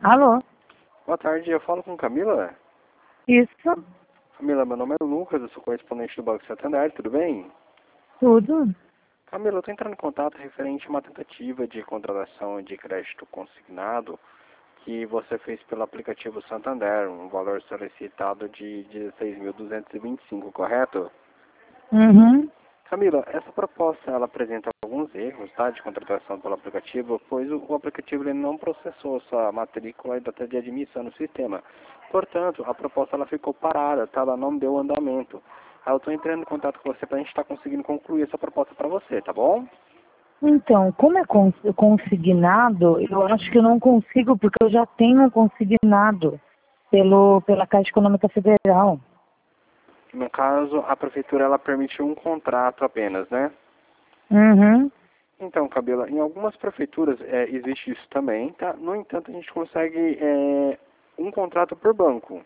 Alô? Boa tarde, eu falo com Camila. Isso? Camila, meu nome é Lucas, eu sou correspondente do Banco Santander, tudo bem? Tudo? Camila, eu estou entrando em contato referente a uma tentativa de contratação de crédito consignado que você fez pelo aplicativo Santander, um valor solicitado de 16.225, correto? Uhum. Camila, essa proposta ela apresenta alguns erros, tá, de contratação pelo aplicativo, pois o aplicativo ele não processou sua matrícula e data de admissão no sistema. Portanto, a proposta ela ficou parada, tá, ela não deu andamento. Aí eu estou entrando em contato com você para a gente estar conseguindo concluir essa proposta para você, tá bom? Então, como é consignado, eu acho que eu não consigo, porque eu já tenho consignado pela Caixa Econômica Federal. No caso, a prefeitura ela permitiu um contrato apenas, né? Uhum. Então, Camila, em algumas prefeituras existe isso também, tá? No entanto, a gente consegue um contrato por banco,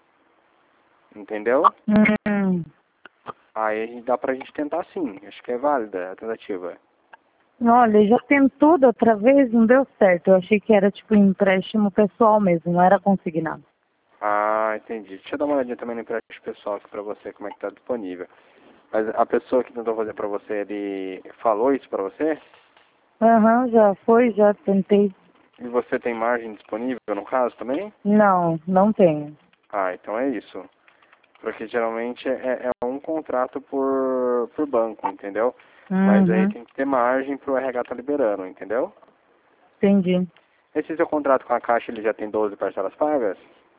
entendeu? Hum. Aí dá pra gente tentar sim, acho que é válida a tentativa. Olha, já tentou da outra vez, não deu certo. Eu achei que era tipo empréstimo pessoal mesmo, não era consignado. Ah, entendi. Deixa eu dar uma olhadinha também no empréstimo pessoal aqui pra você, como é que tá disponível. Mas a pessoa que tentou fazer pra você, ele falou isso pra você? Aham, já foi, já tentei. E você tem margem disponível no caso também? Não, não tenho. Ah, então é isso. Porque geralmente é um contrato por banco, entendeu? Mas aí Uhum, tem que ter margem pro RH tá liberando, entendeu? entendi. Esse seu contrato com a Caixa, ele já tem 12 parcelas pagas?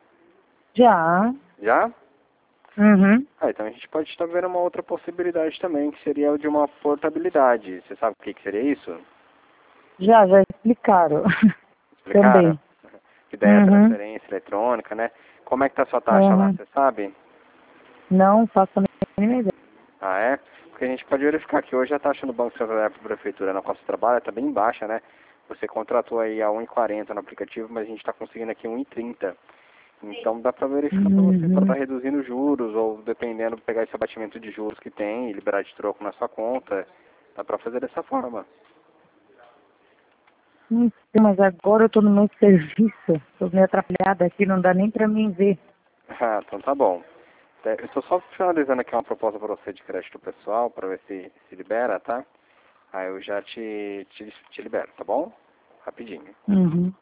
Já? Já? Uhum. Ah, então a gente pode estar vendo uma outra possibilidade também, que seria o de uma portabilidade. Você sabe o que seria isso? Já explicaram. Explicaram? Também. Que daí é a Uhum. transferência eletrônica, né? Como é que tá a sua taxa lá, Uhum. você sabe? Não faço a mínima ideia. Ah, é? Porque a gente pode verificar que hoje a taxa no Banco Santander para a Prefeitura na qual você trabalha está bem baixa, né? Você contratou aí a 1,40 no aplicativo, mas a gente está conseguindo aqui 1,30. Então dá para verificar para você para estar Uhum. reduzindo os juros, ou dependendo, pegar esse abatimento de juros que tem e liberar de troco na sua conta. Dá para fazer dessa forma. Não sei, mas agora eu tô no meu serviço. Tô meio atrapalhada aqui, não dá nem pra mim ver. Ah, então tá bom. Eu estou só finalizando aqui uma proposta para você de crédito pessoal, para ver se libera, tá? Aí eu já te libero, tá bom? Rapidinho. Uhum.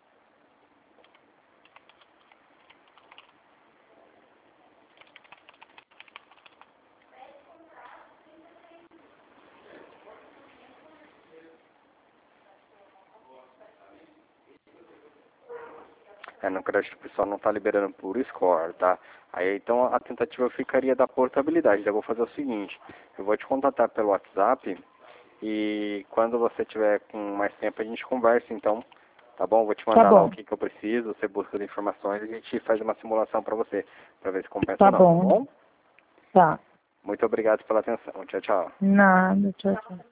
No crédito pessoal não está liberando por score, tá? Aí então a tentativa ficaria da portabilidade. Eu vou fazer o seguinte, eu vou te contatar pelo WhatsApp e quando você tiver com mais tempo a gente conversa então, tá bom? Vou te Tá mandar lá o bom, que eu preciso, você busca as informações e a gente faz uma simulação para você, para ver se compensa tá ou não, tá bom. bom? Tá. Muito obrigado pela atenção. Tchau, tchau. Nada, tchau, tchau.